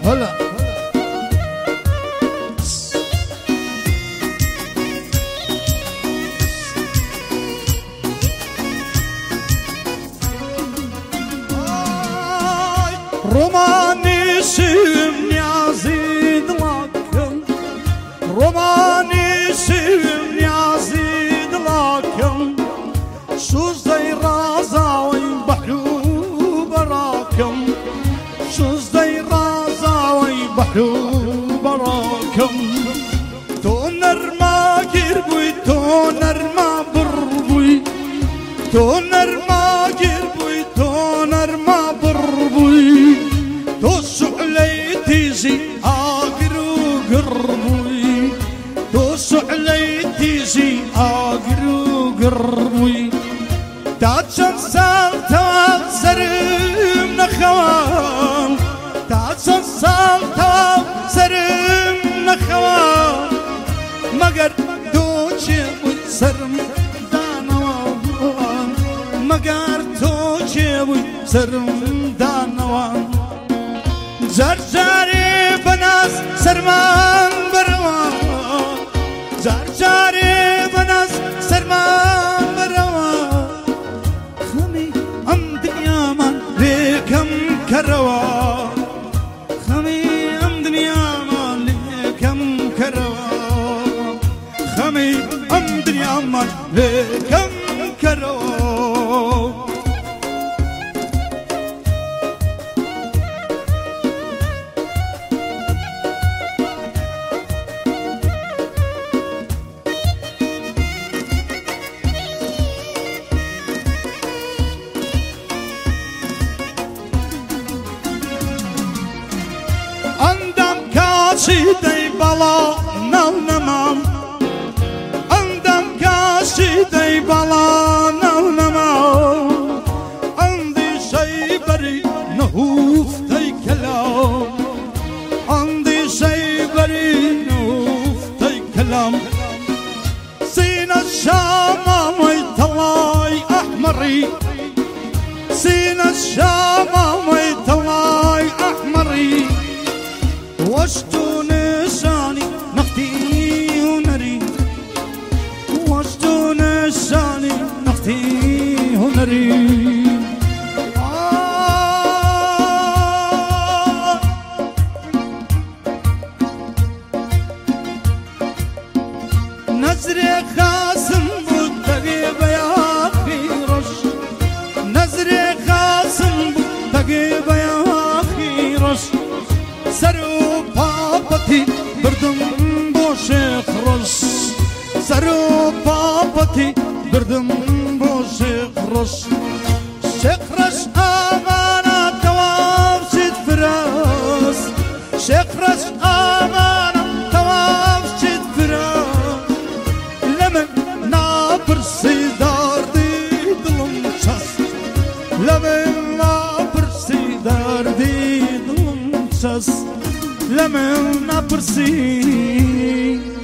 هلا روماني شم يزيد لكم روماني شم يزيد لكم شو زي رازاوي بحلو براكم شو زي رازاوي بحلو براكم تونر ما قربوي تونر ما بربوي تونر ما قربوي تونر ما بربوي دوسو علي تيزي اقرو قربوي دوسو علي تيزي اقرو قربوي تاتشن سالتا سرم نخوان تاتشن سالتا سرم نخوان مگر دوچه بود سرم دانوان مگر دوچه بود سرم دانوان زرزاري بناس سرمان بروان زرزاري بناس سرمان بروان خمي ام دنيا من ليكم كروان خمي ام دنيا من ليكم كروان خمي ام دنيا من ليكم كروان شيدي بلا نونمام عندم كاشيدي بلا نونمام عندي شي بري نهوف تي كلام عندي شي بري نهوف تي كلام سين الشام ميطلاي احمري سين الشام ميطلاي احمري واشتو نساني نختي هنري واشتو نساني نختي هنري نزري خاسم بوتقيب يا خيرش نزري خاسم بوتقيب يا خيرش سرو بابتي بردم بوش خرش سرو بابتي بردم بوش خرش شخرش آمانا تواب شد فراس شخرش آمانا تواب شد فراس لمن نابرسي داردي دلم شس لمن نابرسي داردي دلم شس لمن نابرسي